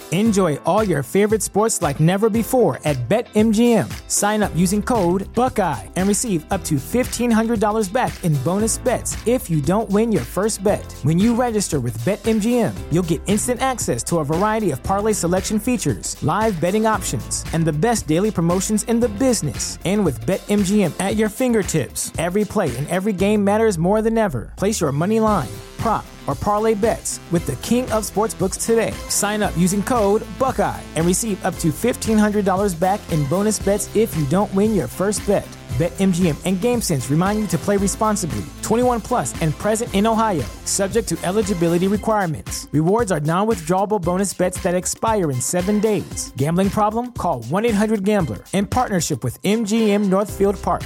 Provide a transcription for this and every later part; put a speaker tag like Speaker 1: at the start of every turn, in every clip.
Speaker 1: Enjoy all your favorite sports like never before at BetMGM. Sign up using code Buckeye and receive up to $1,500 back in bonus bets if you don't win your first bet. When you register with BetMGM, you'll get instant access to a variety of parlay selection features, live betting options, and the best daily promotions in the business. And with BetMGM at your fingertips, every play and every game matters more than ever. Place your money line, prop, or parlay bets with the king of sportsbooks today. Sign up using code Buckeye and receive up to $1,500 back in bonus bets if you don't win your first bet. BetMGM and GameSense remind you to play responsibly. 21 plus and present in Ohio, subject to eligibility requirements. Rewards are non-withdrawable bonus bets that expire in 7 days. Gambling problem? Call 1-800-GAMBLER. In partnership with MGM Northfield Park.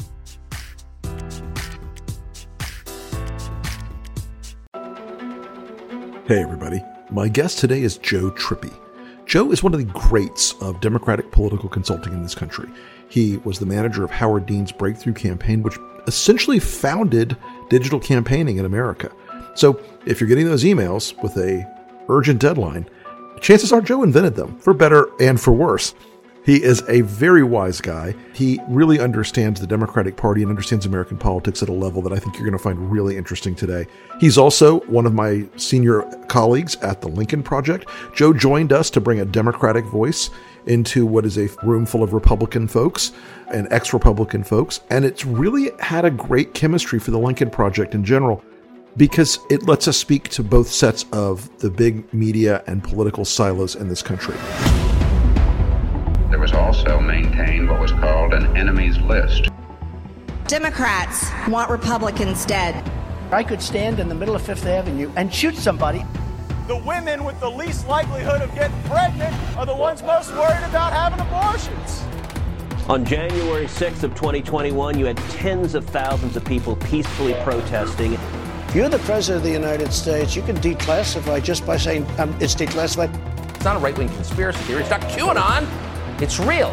Speaker 2: Hey everybody, my guest today is Joe Trippi. Joe is one of the greats of Democratic political consulting in this country. He was the manager of Howard Dean's Breakthrough Campaign, which essentially founded digital campaigning in America. So if you're getting those emails with a urgent deadline, chances are Joe invented them, for better and for worse. He is a very wise guy. He really understands the Democratic Party and understands American politics at a level that I think you're going to find really interesting today. He's also one of my senior colleagues at the Lincoln Project. Joe joined us to bring a Democratic voice into what is a room full of Republican folks and ex-Republican folks. And it's really had a great chemistry for the Lincoln Project in general, because it lets us speak to both sets of the big media and political silos in this country.
Speaker 3: There was also maintained what was called an enemies list.
Speaker 4: Democrats want Republicans dead.
Speaker 5: I could stand in the middle of Fifth Avenue and shoot somebody.
Speaker 6: The women with the least likelihood of getting pregnant are the ones most worried about having abortions.
Speaker 7: On January 6th of 2021, you had tens of thousands of people peacefully protesting.
Speaker 5: If you're the president of the United States, you can declassify just by saying it's declassified.
Speaker 8: It's not a right-wing conspiracy theory. It's not QAnon. It's real.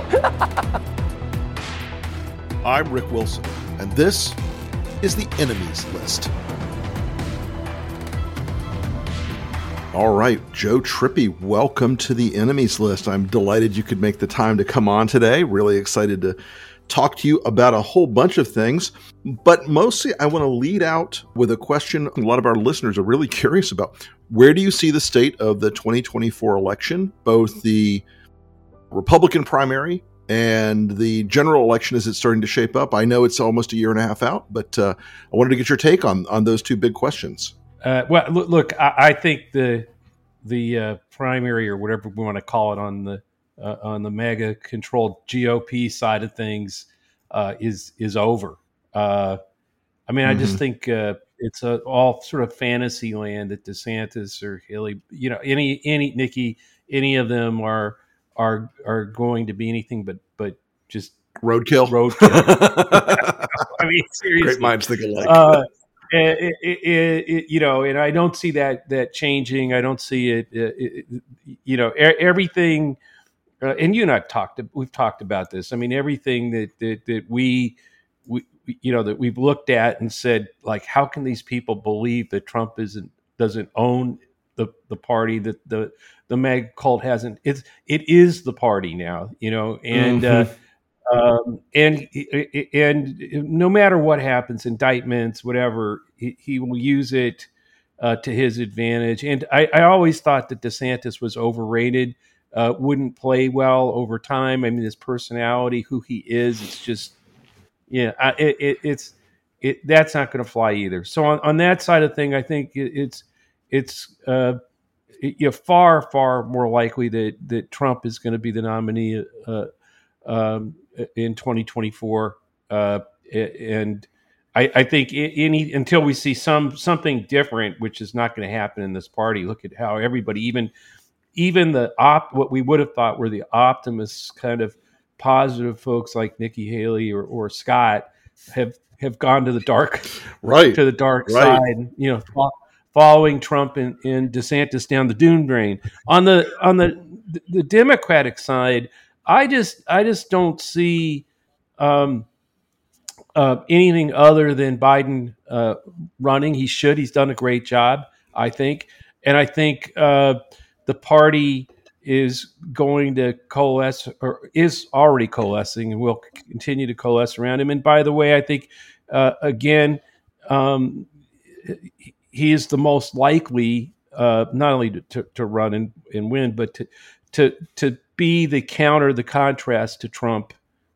Speaker 2: I'm Rick Wilson, and this is the Enemies List. All right, Joe Trippi, welcome to the Enemies List. I'm delighted you could make the time to come on today. Really excited to talk to you about a whole bunch of things. But mostly, I want to lead out with a question a lot of our listeners are really curious about. Where do you see the state of the 2024 election, both the Republican primary and the general election as it's starting to shape up? I know it's almost a year and a half out, but I wanted to get your take on those two big questions.
Speaker 9: Well, look, I think the primary, or whatever we want to call it, on the MAGA-controlled GOP side of things is over. I I just think it's all sort of fantasy land that DeSantis or Haley, any Nikki, any of them are going to be anything but just
Speaker 2: roadkill.
Speaker 9: Seriously.
Speaker 2: Great minds think alike.
Speaker 9: And I don't see that changing. I don't see everything. And you and I've we've talked about this. Everything that we that we've looked at and said, like, how can these people believe that Trump doesn't own the party, that the MAG cult hasn't? It is the party now, and. And no matter what happens, indictments, whatever, he will use it to his advantage. And I always thought that DeSantis was overrated, wouldn't play well over time. His personality, who he is, it's just, that's not going to fly either. So on that side of thing, I think it's far, far more likely that Trump is going to be the nominee in 2024, and I think until we see something different, which is not going to happen in this party. Look at how everybody, even what we would have thought were the optimists, kind of positive folks like Nikki Haley or Scott, have gone to the dark side. Following Trump and DeSantis down the doom drain. On the Democratic side, I just don't see anything other than Biden running. He should. He's done a great job, I think. And I think the party is going to coalesce, or is already coalescing, and will continue to coalesce around him. And by the way, I think again, he is the most likely not only to run and win, but to be the contrast to Trump,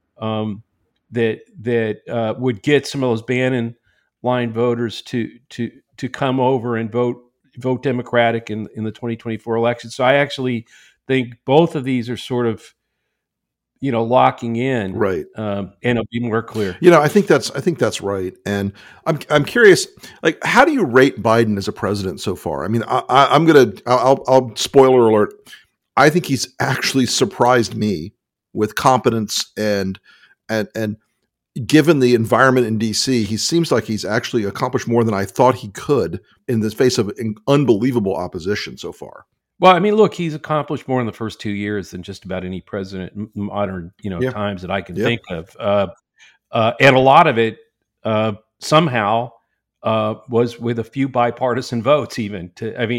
Speaker 9: that would get some of those Bannon line voters to come over and vote Democratic in the 2024 election. So I actually think both of these are sort of, locking in,
Speaker 2: right?
Speaker 9: And it'll be more clear.
Speaker 2: I think that's right. And I'm curious, like, how do you rate Biden as a president so far? I mean, I'll spoiler alert. I think he's actually surprised me with competence and given the environment in DC, he seems like he's actually accomplished more than I thought he could in the face of unbelievable opposition so far.
Speaker 9: Well, I mean, look, he's accomplished more in the first 2 years than just about any president in modern, times that I can think of. And a lot of it somehow was with a few bipartisan votes, even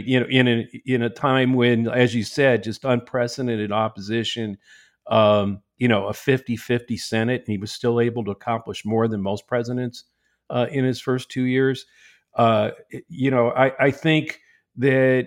Speaker 9: in a time when, as you said, just unprecedented opposition, a 50-50 Senate, and he was still able to accomplish more than most presidents in his first 2 years. I think that,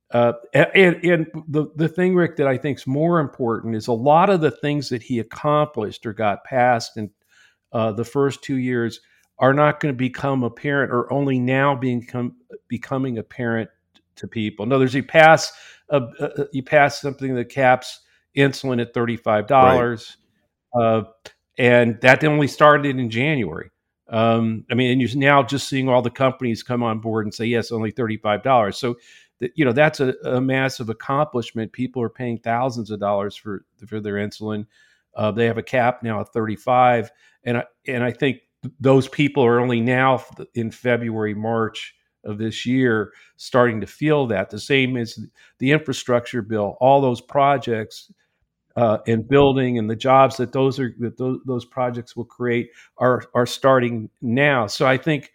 Speaker 9: and the thing, Rick, that I think is more important is a lot of the things that he accomplished or got passed in the first 2 years are not going to become apparent, or only now becoming apparent to people. In other words, you pass something that caps insulin at $35, right. And that only started in January. And you're now just seeing all the companies come on board and say, yes, only $35. So, that's a massive accomplishment. People are paying thousands of dollars for their insulin. They have a cap now at $35, and I think those people are only now in February, March of this year starting to feel that. The same as the infrastructure bill, all those projects and building and the jobs that those projects will create are starting now. So I think,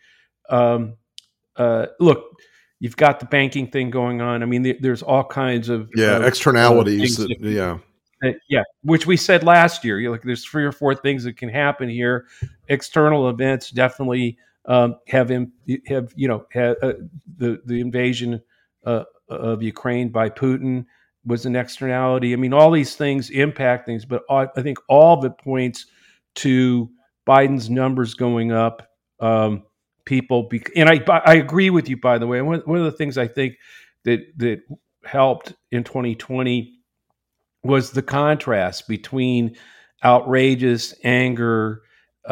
Speaker 9: look, you've got the banking thing going on. I mean, there's all kinds of
Speaker 2: externalities.
Speaker 9: Which we said last year. There's 3 or 4 things that can happen here. External events definitely have the invasion of Ukraine by Putin was an externality. I mean, all these things impact things, but I think all of it points to Biden's numbers going up. And I agree with you, by the way. One of the things I think that helped in 2020 was the contrast between outrageous anger,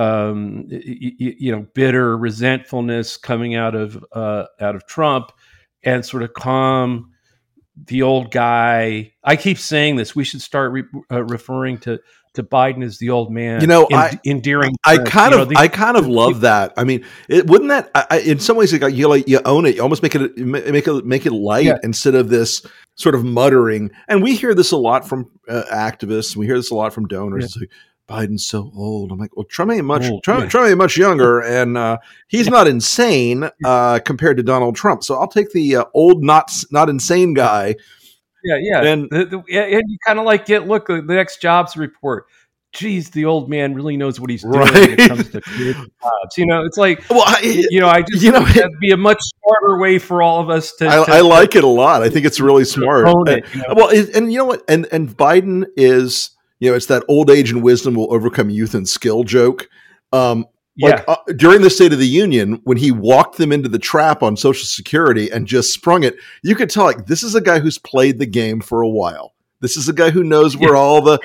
Speaker 9: bitter resentfulness coming out of Trump, and sort of calm, the old guy. I keep saying this. We should start referring to Biden as the old man. Endearing.
Speaker 2: I kind of love that. I mean, wouldn't that? In some ways, you own it. You almost make it light instead of this sort of muttering. And we hear this a lot from activists. We hear this a lot from donors. It's like, Biden's so old. I'm like, well, Trump ain't much younger, and he's not insane compared to Donald Trump. So I'll take the old, not insane guy.
Speaker 9: Yeah. And you kind of look at the next jobs report. Geez, the old man really knows what he's doing when it comes to creating jobs. It's like, that'd be a much smarter way for all of us to.
Speaker 2: I like it a lot. I think it's really smart. Well, and you know what? And Biden is. It's that old age and wisdom will overcome youth and skill joke. During the State of the Union, when he walked them into the trap on Social Security and just sprung it, you could tell this is a guy who's played the game for a while. This is a guy who knows where all the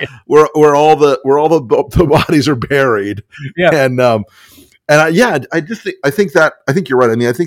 Speaker 2: bodies are buried. Yeah, I think you're right. I mean, I think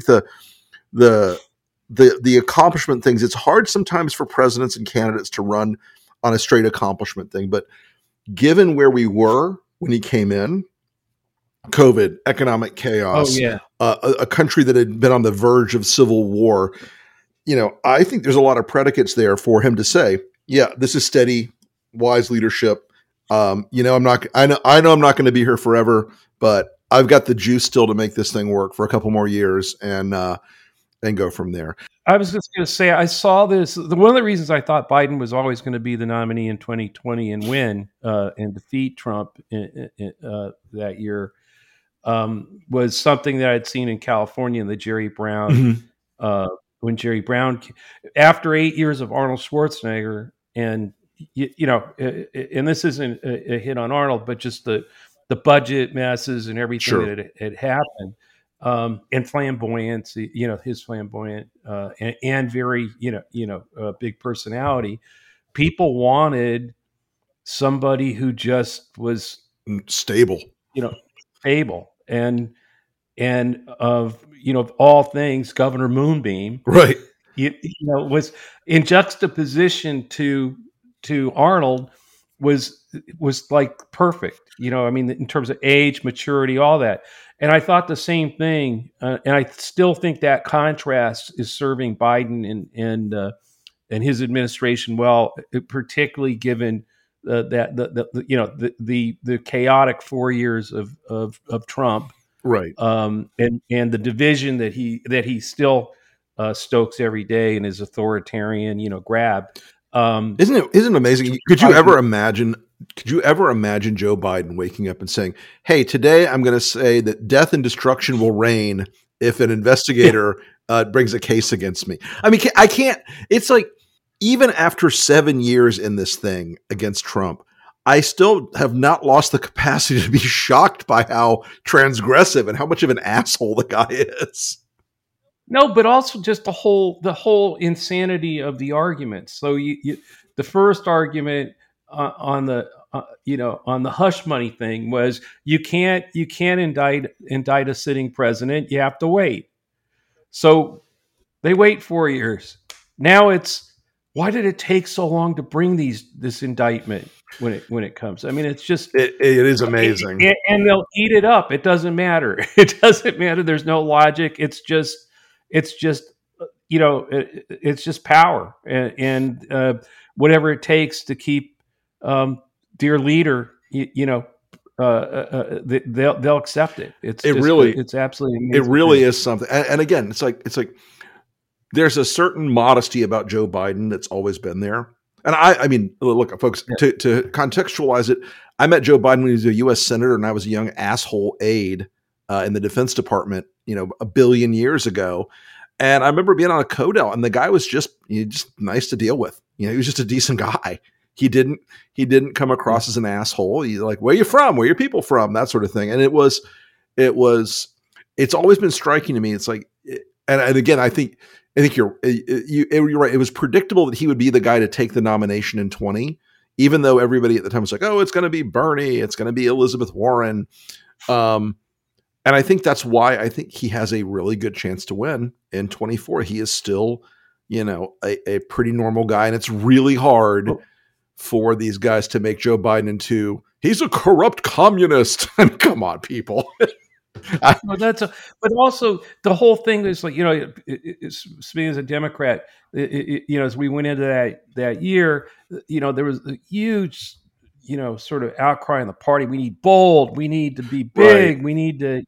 Speaker 2: the accomplishment things. It's hard sometimes for presidents and candidates to run on a straight accomplishment thing. But given where we were when he came in, COVID, economic chaos, a country that had been on the verge of civil war, I think there's a lot of predicates there for him to say, this is steady, wise leadership. I know I'm not going to be here forever, but I've got the juice still to make this thing work for a couple more years and go from there.
Speaker 9: I was just going to say, I saw this. One of the reasons I thought Biden was always going to be the nominee in 2020 and win and defeat Trump that year was something that I'd seen in California in the Jerry Brown, when Jerry Brown, after 8 years of Arnold Schwarzenegger, and and this isn't a hit on Arnold, but just the budget messes and everything that had happened. And flamboyancy, his flamboyant and very, big personality. People wanted somebody who just was
Speaker 2: stable,
Speaker 9: stable, and of all things, Governor Moonbeam,
Speaker 2: right?
Speaker 9: Was in juxtaposition to Arnold was like perfect, in terms of age, maturity, all that. And I thought the same thing, and I still think that contrast is serving Biden and his administration well, particularly given that the chaotic 4 years of Trump,
Speaker 2: right?
Speaker 9: And the division that he still stokes every day in his authoritarian grab.
Speaker 2: Isn't it amazing? Could you ever imagine Joe Biden waking up and saying, "Hey, today I'm going to say that death and destruction will reign if an investigator brings a case against me"? I mean, I can't. It's like, even after 7 years in this thing against Trump, I still have not lost the capacity to be shocked by how transgressive and how much of an asshole the guy is.
Speaker 9: No, but also just the whole insanity of the arguments. So the first argument on the hush money thing was you can't indict a sitting president. You have to wait. So they wait 4 years. Now it's, why did it take so long to bring this indictment when it comes? I mean, it's just
Speaker 2: it is amazing,
Speaker 9: and they'll eat it up. It doesn't matter. It doesn't matter. There's no logic. It's just power and whatever it takes to keep dear leader, they'll accept it. It's absolutely amazing.
Speaker 2: It really is something. And again, it's like there's a certain modesty about Joe Biden that's always been there. And I mean, look, folks, to contextualize it, I met Joe Biden when he was a U.S. Senator, and I was a young asshole aide in the Defense Department, a billion years ago. And I remember being on a CODEL, and the guy was just nice to deal with. He was just a decent guy. He didn't come across as an asshole. He's like, "Where are you from? Where are your people from?" That sort of thing. And it's always been striking to me. It's like, and again, I think you're right. It was predictable that he would be the guy to take the nomination in 20, even though everybody at the time was like, "Oh, it's going to be Bernie. It's going to be Elizabeth Warren." And I think that's why I think he has a really good chance to win in 24. He is still, a pretty normal guy, and it's really hard for these guys to make Joe Biden into, he's a corrupt communist. I mean, come on, people.
Speaker 9: But also the whole thing is like, speaking as a Democrat, as we went into that year, there was a huge, sort of outcry in the party. We need bold. We need to be big. Right. We need to,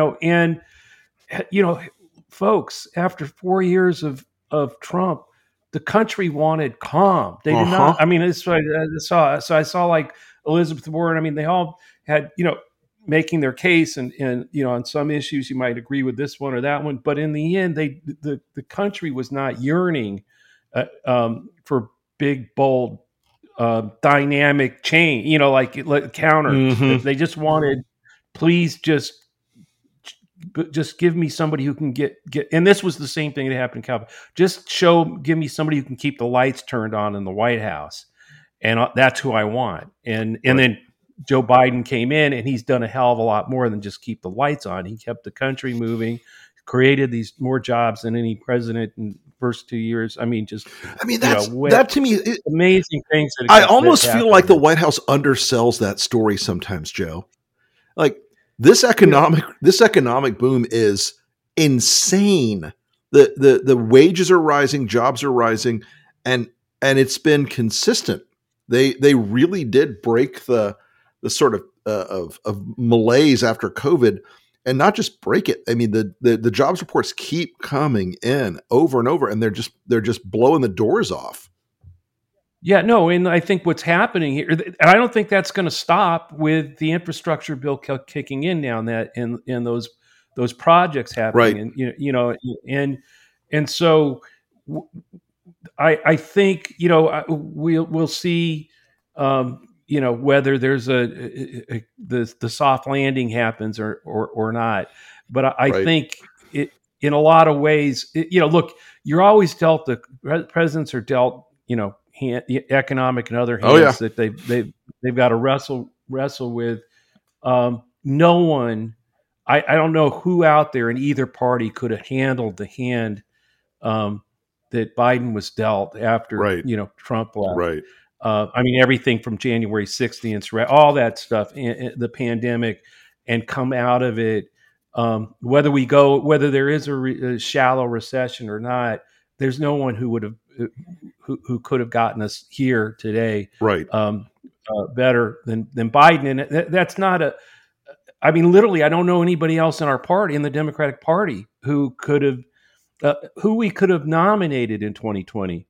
Speaker 9: folks, after 4 years of Trump, the country wanted calm. They did not. I mean, it's what I saw. So I saw like Elizabeth Warren. I mean, they all had, making their case, and on some issues you might agree with this one or that one, but in the end, the country was not yearning for big, bold, dynamic change. Like counters. Mm-hmm. They just wanted, please just give me somebody who can get. And this was the same thing that happened in California. Just give me somebody who can keep the lights turned on in the White House, and that's who I want. And then Joe Biden came in, and he's done a hell of a lot more than just keep the lights on. He kept the country moving, created these more jobs than any president in the first 2 years. I mean, that to me, amazing things.
Speaker 2: I almost feel like the White House undersells that story sometimes, Joe. Like this economic boom is insane. The wages are rising, jobs are rising, and it's been consistent. They really did break the sort of malaise after COVID. and not just break it. I mean, the jobs reports keep coming in over and over, and they're just blowing the doors off.
Speaker 9: Yeah, no, and I think what's happening here, and I don't think that's going to stop with the infrastructure bill kicking in now, and that and those projects happening,
Speaker 2: right.
Speaker 9: and so I think we'll see, whether there's the soft landing happens or not, but I
Speaker 2: Right.
Speaker 9: think it in a lot of ways, look, you're always dealt presidents are dealt, economic and other hands that they've got to wrestle with. No one, I don't know who out there in either party could have handled the hand that Biden was dealt after Trump left.
Speaker 2: Right.
Speaker 9: I mean, everything from January 6th, all that stuff, the pandemic, and come out of it. Whether there is a shallow recession or not, there's no one who would have who could have gotten us here today,
Speaker 2: right?
Speaker 9: Better than Biden, and that's not a. I mean, literally, I don't know anybody else in our party, in the Democratic Party, who we could have nominated in 2020.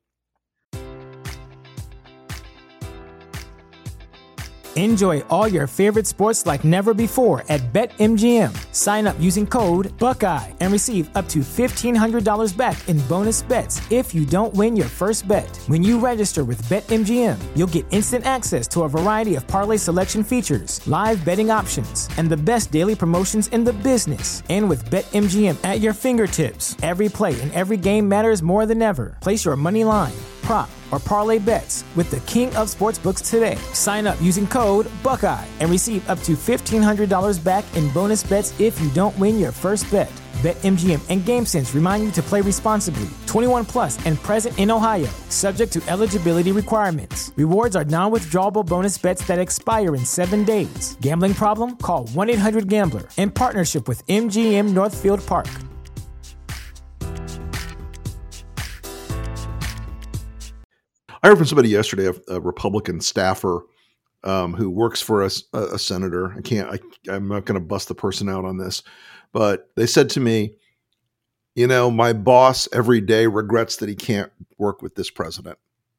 Speaker 1: Enjoy all your favorite sports like never before at BetMGM. Sign up using code Buckeye and receive up to $1,500 back in bonus bets if you don't win your first bet. When you register with BetMGM, you'll get instant access to a variety of parlay selection features, live betting options, and the best daily promotions in the business. And with BetMGM at your fingertips, every play and every game matters more than ever. Place your money line, prop, or parlay bets with the king of sportsbooks today. Sign up using code Buckeye and receive up to $1,500 back in bonus bets if you don't win your first bet. BetMGM and GameSense remind you to play responsibly. 21 plus and present in Ohio, subject to eligibility requirements. Rewards are non-withdrawable bonus bets that expire in 7 days. Gambling problem? Call 1-800-GAMBLER in partnership with MGM Northfield Park.
Speaker 2: I heard from somebody yesterday, a Republican staffer who works for a senator. I'm not going to bust the person out on this, but they said to me, my boss every day regrets that he can't work with this president.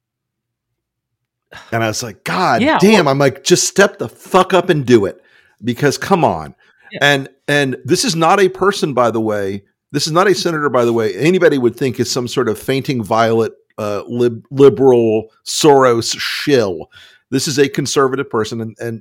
Speaker 2: And I was like, God damn. I'm like, just step the fuck up and do it, because come on. Yeah. And this is not a person, by the way. This is not a senator, by the way, anybody would think is some sort of fainting violet liberal Soros shill. This is a conservative person, and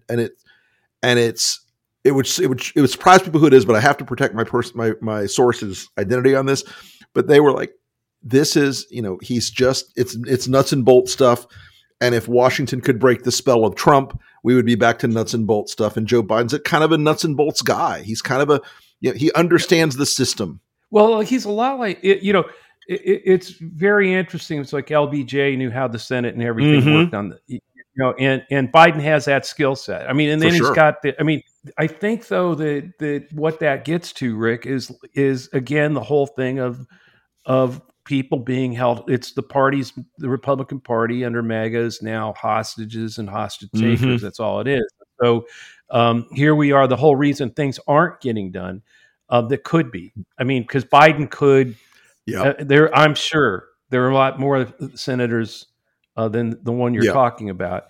Speaker 2: it would surprise people who it is, but I have to protect my source's identity on this. But they were like, this is, he's just, it's nuts and bolts stuff. And if Washington could break the spell of Trump, we would be back to nuts and bolts stuff. And Joe Biden's kind of a nuts and bolts guy. He's kind of he understands the system.
Speaker 9: Well, he's a lot like, it's very interesting. It's like LBJ knew how the Senate and everything worked on and Biden has that skill set. I mean, and then he's got I think though that what that gets to, Rick, is again, the whole thing of people being held. It's the Republican Party under MAGA is now hostages and hostage takers. That's all it is. So here we are. The whole reason things aren't getting done that could be. I mean, because Biden could. Yeah, I'm sure there are a lot more senators than the one you're talking about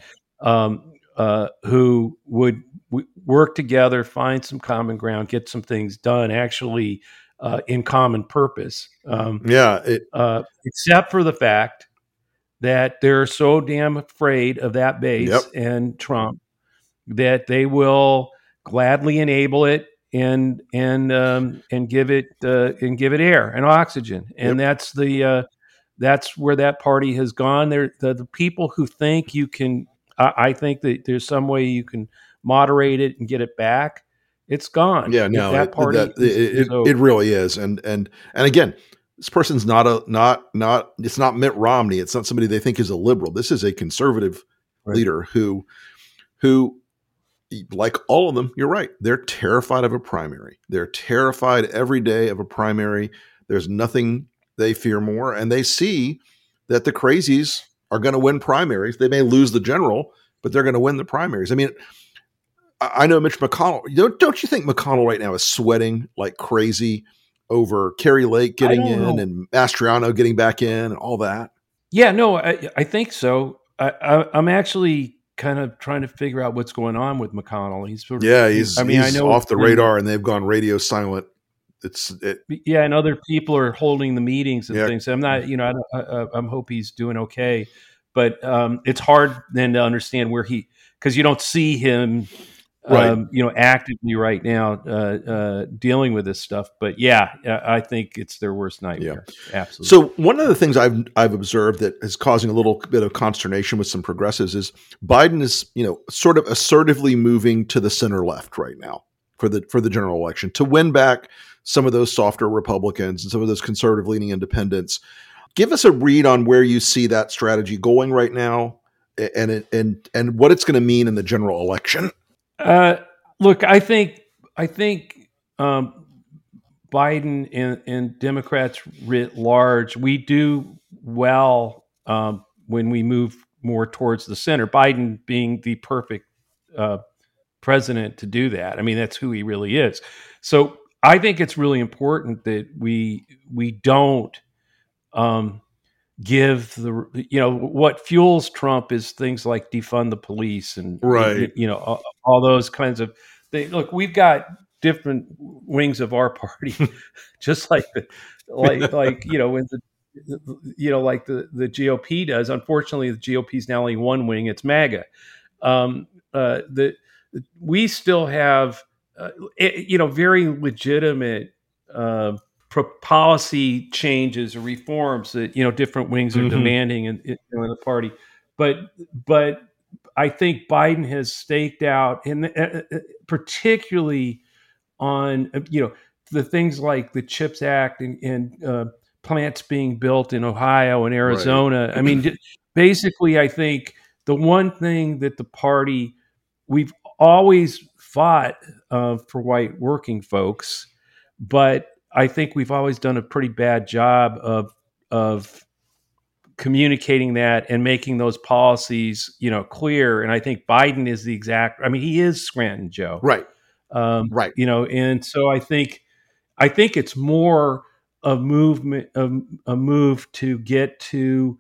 Speaker 9: who would work together, find some common ground, get some things done, actually in common purpose. Except for the fact that they're so damn afraid of that base and Trump that they will gladly enable it. And give it air and oxygen, and that's where that party has gone. The people who think you can, I think that there's some way you can moderate it and get it back. It's gone.
Speaker 2: Yeah, no, that party it really is. And again, this person's not it's not Mitt Romney. It's not somebody they think is a liberal. This is a conservative leader who. Like all of them, you're right. They're terrified of a primary. They're terrified every day of a primary. There's nothing they fear more. And they see that the crazies are going to win primaries. They may lose the general, but they're going to win the primaries. I mean, I know Mitch McConnell. Don't you think McConnell right now is sweating like crazy over Kerry Lake getting in and Mastriano getting back in and all that?
Speaker 9: Yeah, no, I think so. I'm actually kind of trying to figure out what's going on with McConnell. He's
Speaker 2: off the radar, and they've gone radio silent.
Speaker 9: And other people are holding the meetings and things. I'm not, I'm hope he's doing okay, but it's hard then to understand because you don't see him, actively right now dealing with this stuff. But I think it's their worst nightmare. Yeah. Absolutely.
Speaker 2: So one of the things I've observed that is causing a little bit of consternation with some progressives is Biden is, sort of assertively moving to the center left right now for the general election to win back some of those softer Republicans and some of those conservative leaning independents. Give us a read on where you see that strategy going right now and what it's going to mean in the general election.
Speaker 9: Look, I think Biden and Democrats writ large, we do well when we move more towards the center. Biden being the perfect president to do that. I mean, that's who he really is. So I think it's really important that we don't give what fuels Trump is things like defund the police and all those kinds of things. Look, we've got different wings of our party, just like when the GOP does. Unfortunately, the GOP is now only one wing. It's MAGA. We still have very legitimate policy changes or reforms that different wings are demanding in the party, but I think Biden has staked out, and particularly on the things like the CHIPS Act and plants being built in Ohio and Arizona. Right. I mean, basically, I think the one thing that the party, we've always fought for white working folks, but I think we've always done a pretty bad job of communicating that and making those policies, clear. And I think Biden is he is Scranton Joe.
Speaker 2: Right.
Speaker 9: Right. And so I think it's more a movement, a move to get to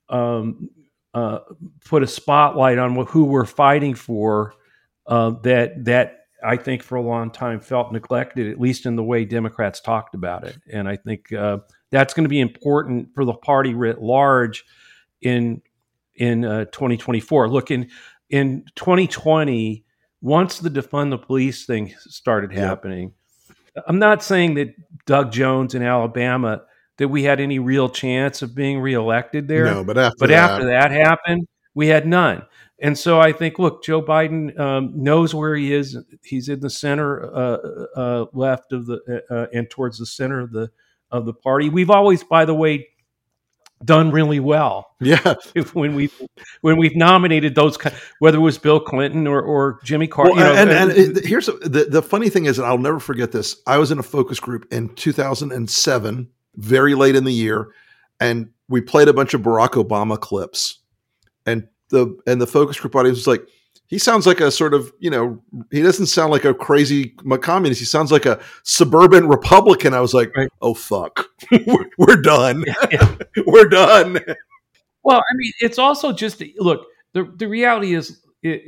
Speaker 9: put a spotlight on who we're fighting for, that I think for a long time felt neglected, at least in the way Democrats talked about it. And I think that's going to be important for the party writ large in 2024. Look, in 2020, once the defund the police thing started happening, I'm not saying that Doug Jones in Alabama, that we had any real chance of being reelected there.
Speaker 2: No, but after that
Speaker 9: happened, we had none. And so I think, look, Joe Biden knows where he is. He's in the center left of and towards the center of the party. We've always, by the way, done really well.
Speaker 2: Yeah.
Speaker 9: When we've nominated those, whether it was Bill Clinton or Jimmy Carter.
Speaker 2: Well, and here's the funny thing is, and I'll never forget this. I was in a focus group in 2007, very late in the year, and we played a bunch of Barack Obama clips, and the focus group audience was like, he sounds like a sort of, he doesn't sound like a crazy communist. He sounds like a suburban Republican. I was like, oh, fuck, we're done.
Speaker 9: Yeah.
Speaker 2: We're done.
Speaker 9: Well, I mean, it's also just, look, the reality is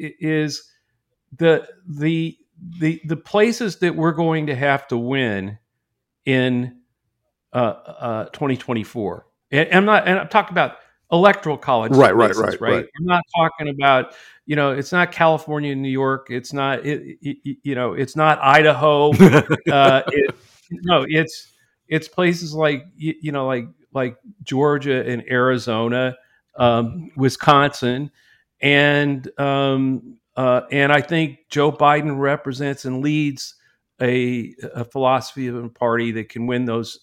Speaker 9: the places that we're going to have to win in 2024. And I'm talking about electoral college.
Speaker 2: Right.
Speaker 9: I'm not talking about, it's not California and New York. It's not, it's not Idaho. It's places like, like Georgia and Arizona, Wisconsin. And I think Joe Biden represents and leads a philosophy of a party that can win those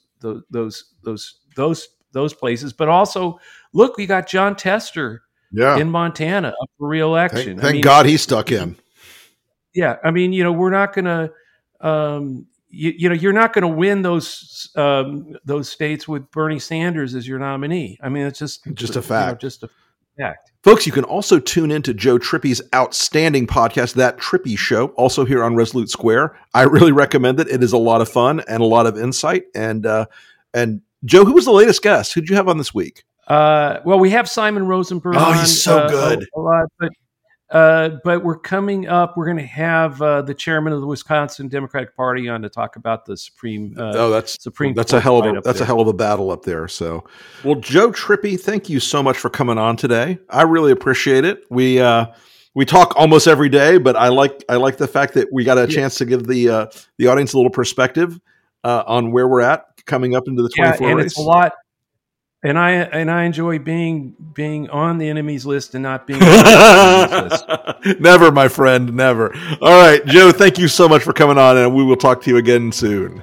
Speaker 9: places. But also, look, we got John Tester in Montana up for re-election.
Speaker 2: Thank God he stuck in.
Speaker 9: Yeah, I mean, we're not going to, you're not going to win those states with Bernie Sanders as your nominee. I mean, it's just
Speaker 2: a fact.
Speaker 9: fact.
Speaker 2: Folks, you can also tune in to Joe Trippi's outstanding podcast, That Trippy Show, also here on Resolute Square. I really recommend it. It is a lot of fun and a lot of insight. And Joe, who was the latest guest? Who did you have on this week?
Speaker 9: Well, we have Simon Rosenberg.
Speaker 2: Oh, he's so good.
Speaker 9: A lot, but we're coming up. We're going to have the chairman of the Wisconsin Democratic Party on to talk about the Supreme.
Speaker 2: That's
Speaker 9: Court
Speaker 2: a hell
Speaker 9: fight
Speaker 2: of a hell of a battle up there. So, well, Joe Trippi, thank you so much for coming on today. I really appreciate it. We talk almost every day, but I like the fact that we got a chance to give the audience a little perspective on where we're at coming up into the 24 race.
Speaker 9: It's a lot. And I enjoy being on the enemies list and not being on the enemies list.
Speaker 2: Never, my friend, never. All right, Joe, thank you so much for coming on, and we will talk to you again soon.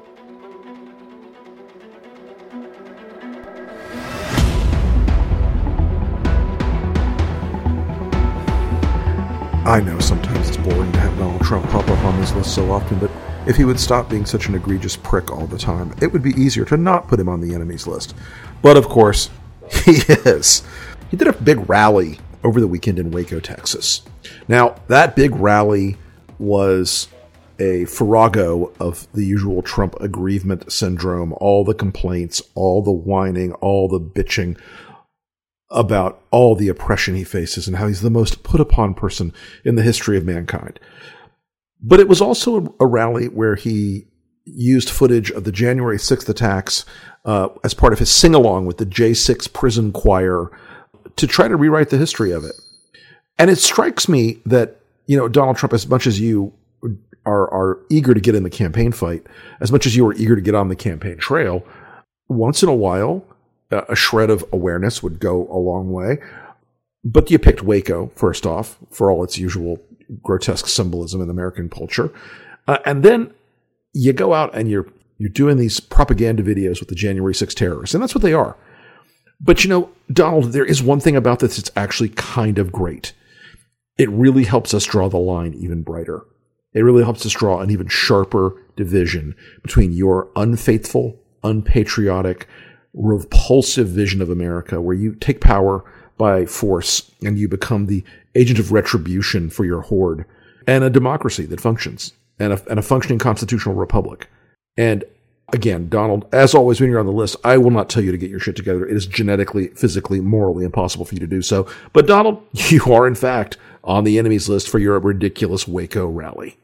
Speaker 2: I know sometimes it's boring to have Donald Trump pop up on this list so often, but if he would stop being such an egregious prick all the time, it would be easier to not put him on the enemies list. But of course, he is. He did a big rally over the weekend in Waco, Texas. Now, that big rally was a farrago of the usual Trump aggrievement syndrome, all the complaints, all the whining, all the bitching about all the oppression he faces and how he's the most put upon person in the history of mankind. But it was also a rally where he used footage of the January 6th attacks as part of his sing-along with the J6 prison choir to try to rewrite the history of it. And it strikes me that, Donald Trump, as much as you are eager to get in the campaign fight, as much as you are eager to get on the campaign trail, once in a while, a shred of awareness would go a long way. But you picked Waco, first off, for all its usual grotesque symbolism in American culture. And then you go out and you're doing these propaganda videos with the January 6th terrorists, and that's what they are. But Donald, there is one thing about this that's actually kind of great. It really helps us draw the line even brighter. It really helps us draw an even sharper division between your unfaithful, unpatriotic, repulsive vision of America, where you take power by force and you become the agent of retribution for your horde, and a democracy that functions, and a functioning constitutional republic. And again, Donald, as always, when you're on the list, I will not tell you to get your shit together. It is genetically, physically, morally impossible for you to do so. But Donald, you are in fact on the enemies list for your ridiculous Waco rally.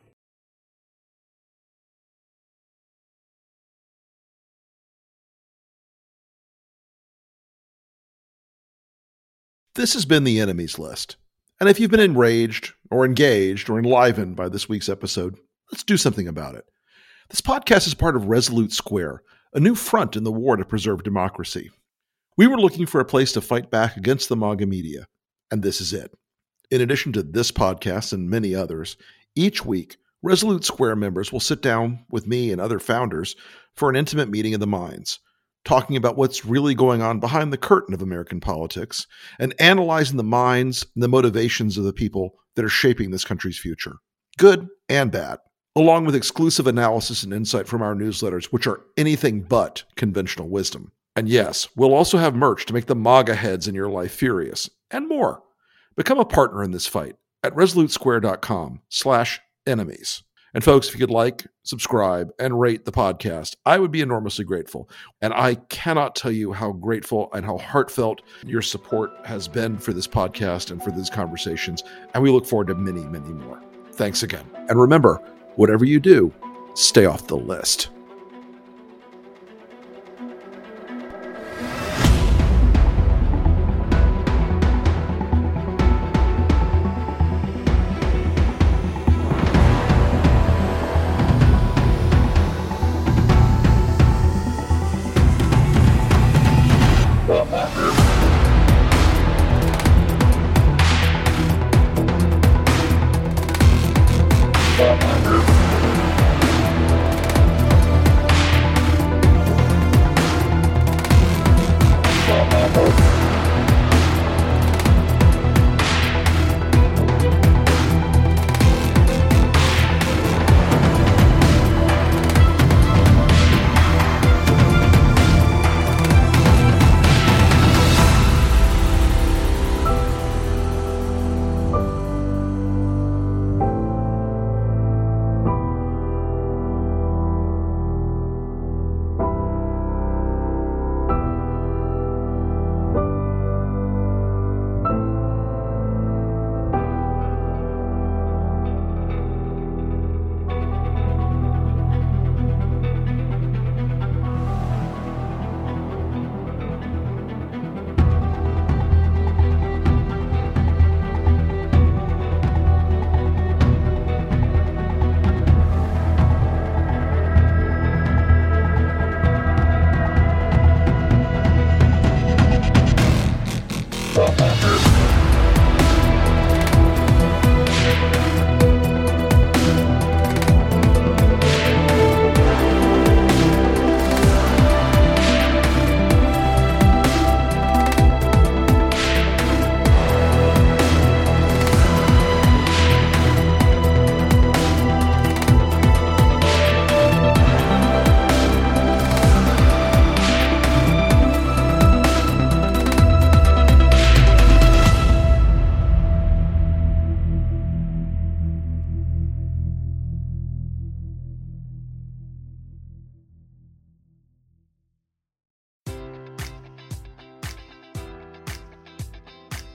Speaker 2: This has been the enemies list. And if you've been enraged or engaged or enlivened by this week's episode, let's do something about it. This podcast is part of Resolute Square, a new front in the war to preserve democracy. We were looking for a place to fight back against the MAGA media, and this is it. In addition to this podcast and many others, each week, Resolute Square members will sit down with me and other founders for an intimate meeting of the minds, talking about what's really going on behind the curtain of American politics and analyzing the minds and the motivations of the people that are shaping this country's future, good and bad, along with exclusive analysis and insight from our newsletters, which are anything but conventional wisdom. And yes, we'll also have merch to make the MAGA heads in your life furious, and more. Become a partner in this fight at resolutesquare.com/enemies. And folks, if you could like, subscribe, and rate the podcast, I would be enormously grateful. And I cannot tell you how grateful and how heartfelt your support has been for this podcast and for these conversations. And we look forward to many, many more. Thanks again. And remember, whatever you do, stay off the list.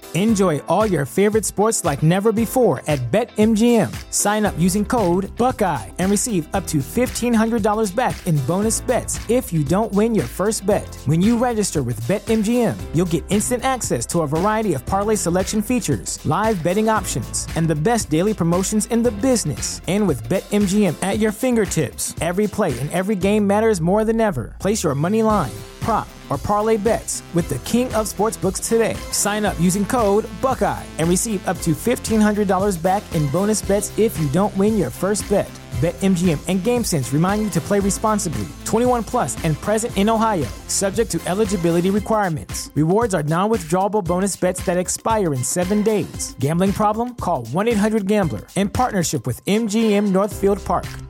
Speaker 1: Enjoy all your favorite sports like never before at BetMGM. Sign up using code Buckeye and receive up to $1,500 back in bonus bets if you don't win your first bet. When you register with BetMGM, you'll get instant access to a variety of parlay selection features, live betting options, and the best daily promotions in the business. And with BetMGM at your fingertips, every play and every game matters more than ever. Place your money line, prop, or parlay bets with the king of sportsbooks today. Sign up using code Buckeye and receive up to $1,500 back in bonus bets if you don't win your first bet. BetMGM and GameSense remind you to play responsibly. 21 plus and present in Ohio, subject to eligibility requirements. Rewards are non-withdrawable bonus bets that expire in 7 days. Gambling problem? Call 1-800-GAMBLER in partnership with MGM Northfield Park.